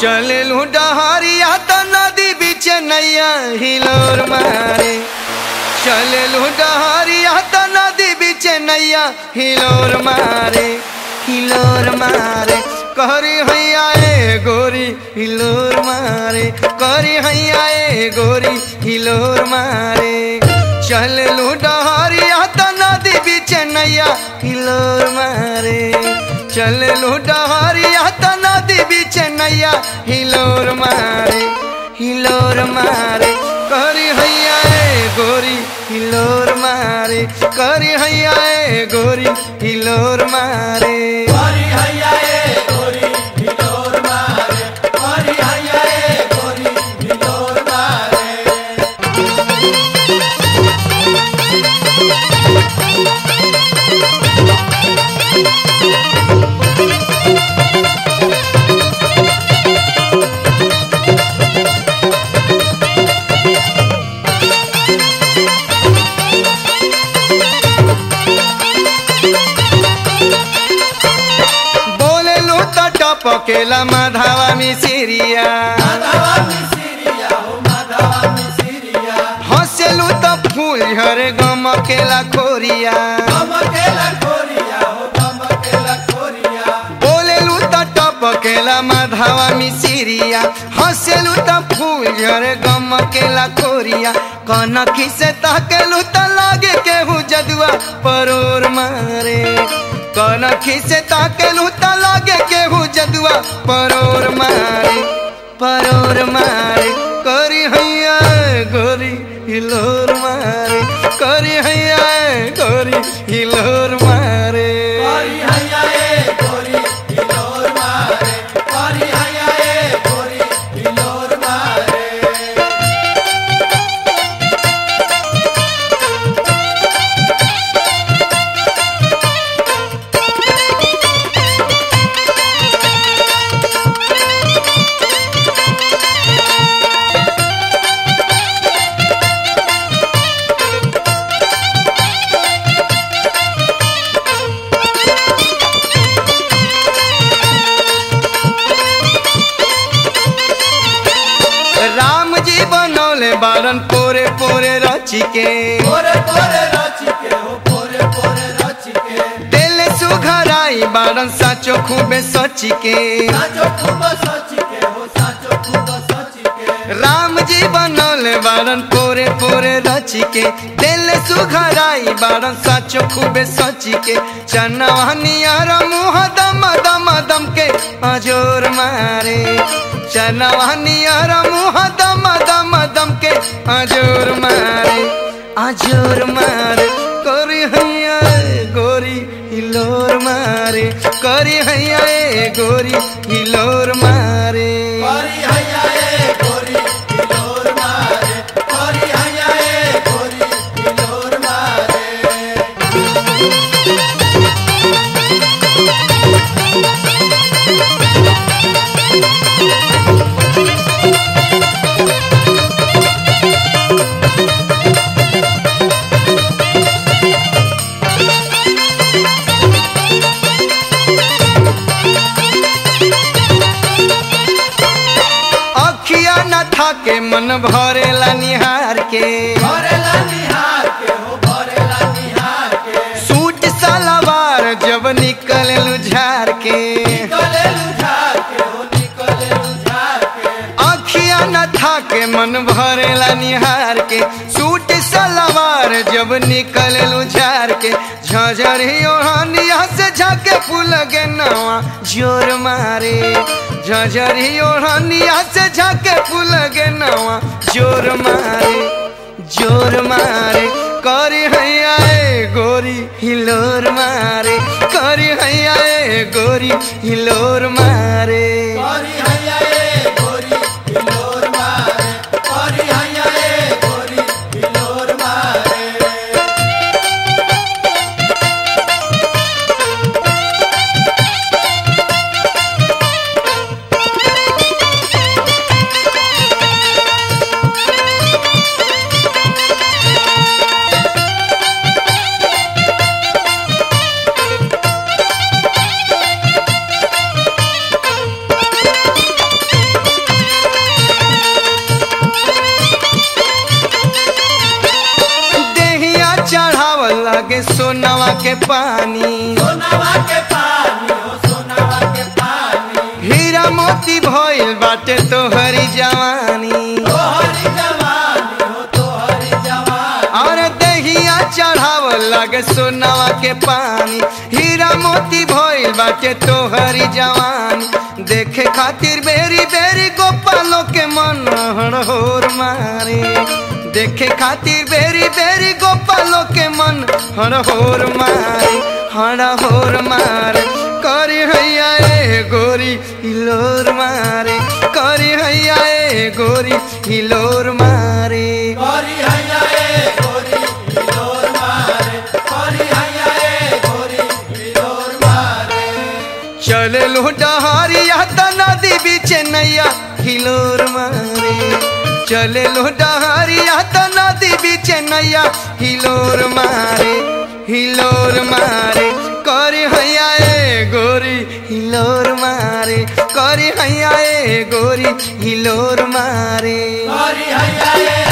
चललू डहरिया तो नदी बीच नैया हिलोर मारे। चललू डहरिया तो नदी बीच नैया हिलोर मारे। हिलोर मारे करी हैया ए गोरी हिलोर मारे। करी हैया ए गोरी हिलोर मारे। चललू डहरिया तो नदी बीच नैया हिलोर मारे। चललू डहरिया तो नदी बीच नैया हिलोर मारे। हिलोर मारे करी हैया ए गोरी हिलोर मारे। करी हैया ए गोरी हिलोर मारे। करी हैया ए गोरी हिलोर मारे। करी हैया ए गोरी हिलोर मारे। पकेला माधवा मिसिरिया। माधवा मिसिरिया हो माधवा मिसिरिया। हंसेलू तो फूल झरे गमकेला खोरिया। गमकेला खोरिया हो गमकेला खोरिया। बोलेलू तो टपकेला माधवा मिसिरिया। हंसेलू तो फूल झरे गमकेला खोरिया। कनखी से तकेलू तो लागे केहू जदुआ परोर मारे। कनखी से ताकेलू तो लागे केहू जदुआ परोर मारे। परोर मारे करी हैया गोरी हिलोर मारे। करी हैया गोरी हिलोर मारे। करी हैया ए गोरी हिलोर मारे। करी हैया ए गोरी हिलोर मारे। राम जी बनौले बारन पोरे पोरे रची के। पोरे पोरे रची के हो पोरे पोरे रची के। दिल सुघराई बारन साचो खूबे सची के। साचो खूब सची के हो साचो खूब सची के। राम जी बनौले बारन पोरे पोरे रची के। दिल सुघराई बारन साचो खूबे सची के। चनवनिया मुँह दम दम दम के अजोर मारे। चनवनिया मुँह दम दम दम के अजोर मारे। अजोर मारे करी हैया गोरी हिलोर मारे। करी हैया गोरी हिलोर मारे। करी हैया ए गोरी हिलोर मारे। करी हैया ए गोरी हिलोर मारे। अखिया न थाके मन भरेला निहार के। भरेला निहार के हो भरेला निहार के। सूट सलवार जब निकले झार के। निकले लुझार के हो निकले लुझार के। अखिया न थाके मन भरेला निहार के। सूट सलवार जब निकले झार के। झझरी ओढ़निया से झाके फूल गे नवा जोर मारे। झझरी ओढ़निया से झाके फूल गे नवा जोर मारे। जोर मारे करी हैया गोरी हिलोर मारे। करी हैया गोरी हिलोर मारे। करी हैया ए गोरी हिलोर मारे। करी हैया ए गोरी हिलोर मारे। लागे सोनावा के पानी सोनावा के पानी हो सोनावा के पानी हीरा मोती भइल बाटे तोहरी जवानी तोहरी जवानी हो तोहरी जवानी और दहिया चढ़ावल लागे सोनावा के पानी हीरा मोती भइल बाटे तोहरी जवानी देखे खातिर बेरी बेरी गोपालों के मन हड़होर मारे देखे खातिर बेरी बेरी गोपालों के मन हड़होर मारे करी हैया ए गोरी हिलोर मारे करी हैया ए गोरी हिलोर मारे करी हैया ए गोरी हिलोर मारे करी हैया ए गोरी हिलोर मारे चले लो डहरिया त नदी बीच नैया हिलोर मारे चले लो डहरिया त नदी बीच नैया हिलोर मारे करी हैया ए गोरी हिलोर मारे करी हैया ए गोरी हिलोर मारे करी हैया ए